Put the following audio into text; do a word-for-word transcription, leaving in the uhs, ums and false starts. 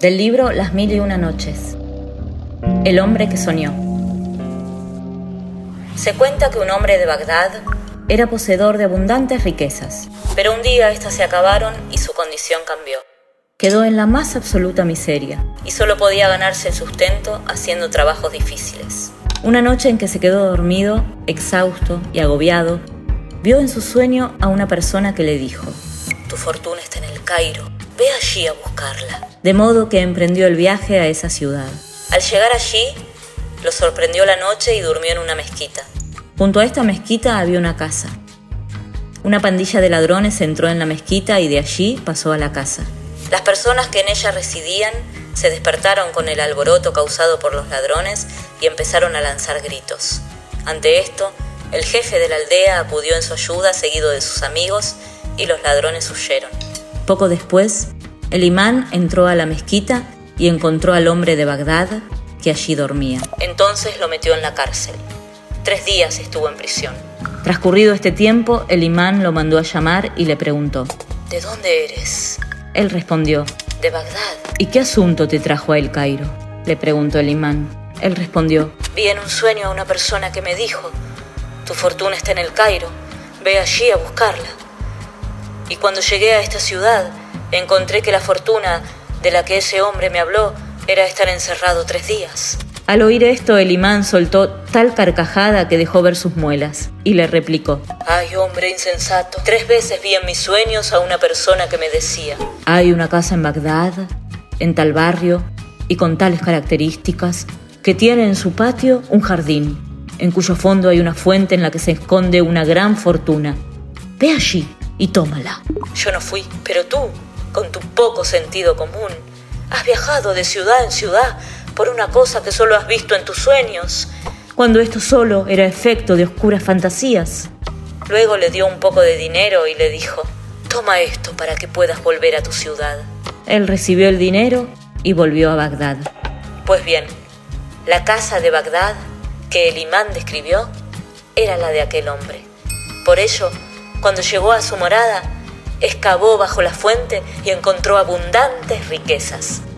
Del libro Las mil y una noches. El hombre que soñó. Se cuenta que un hombre de Bagdad era poseedor de abundantes riquezas, pero un día éstas se acabaron y su condición cambió. Quedó en la más absoluta miseria y solo podía ganarse el sustento haciendo trabajos difíciles. Una noche en que se quedó dormido, exhausto y agobiado, vio en su sueño a una persona que le dijo: «Tu fortuna está en el Cairo, ve allí a buscarla». De modo que emprendió el viaje a esa ciudad. Al llegar allí, lo sorprendió la noche y durmió en una mezquita. Junto a esta mezquita había una casa. Una pandilla de ladrones entró en la mezquita y de allí pasó a la casa. Las personas que en ella residían se despertaron con el alboroto causado por los ladrones y empezaron a lanzar gritos. Ante esto, el jefe de la aldea acudió en su ayuda seguido de sus amigos y los ladrones huyeron. Poco después, el imán entró a la mezquita y encontró al hombre de Bagdad que allí dormía. Entonces lo metió en la cárcel. Tres días estuvo en prisión. Transcurrido este tiempo, el imán lo mandó a llamar y le preguntó: «¿De dónde eres?». Él respondió: «De Bagdad». «¿Y qué asunto te trajo a El Cairo?», le preguntó el imán. Él respondió: «Vi en un sueño a una persona que me dijo: tu fortuna está en El Cairo, ve allí a buscarla. Y cuando llegué a esta ciudad, encontré que la fortuna de la que ese hombre me habló era estar encerrado tres días». Al oír esto, el imán soltó tal carcajada que dejó ver sus muelas y le replicó: «Ay, hombre insensato, tres veces vi en mis sueños a una persona que me decía: hay una casa en Bagdad, en tal barrio y con tales características, que tiene en su patio un jardín, en cuyo fondo hay una fuente en la que se esconde una gran fortuna. Ve allí y tómala». Yo no fui, pero tú, con tu poco sentido común, has viajado de ciudad en ciudad por una cosa que solo has visto en tus sueños, cuando esto solo era efecto de oscuras fantasías. Luego le dio un poco de dinero y le dijo: «Toma esto para que puedas volver a tu ciudad». Él recibió el dinero y volvió a Bagdad. Pues bien, la casa de Bagdad que el imán describió era la de aquel hombre. Por ello, cuando llegó a su morada, excavó bajo la fuente y encontró abundantes riquezas.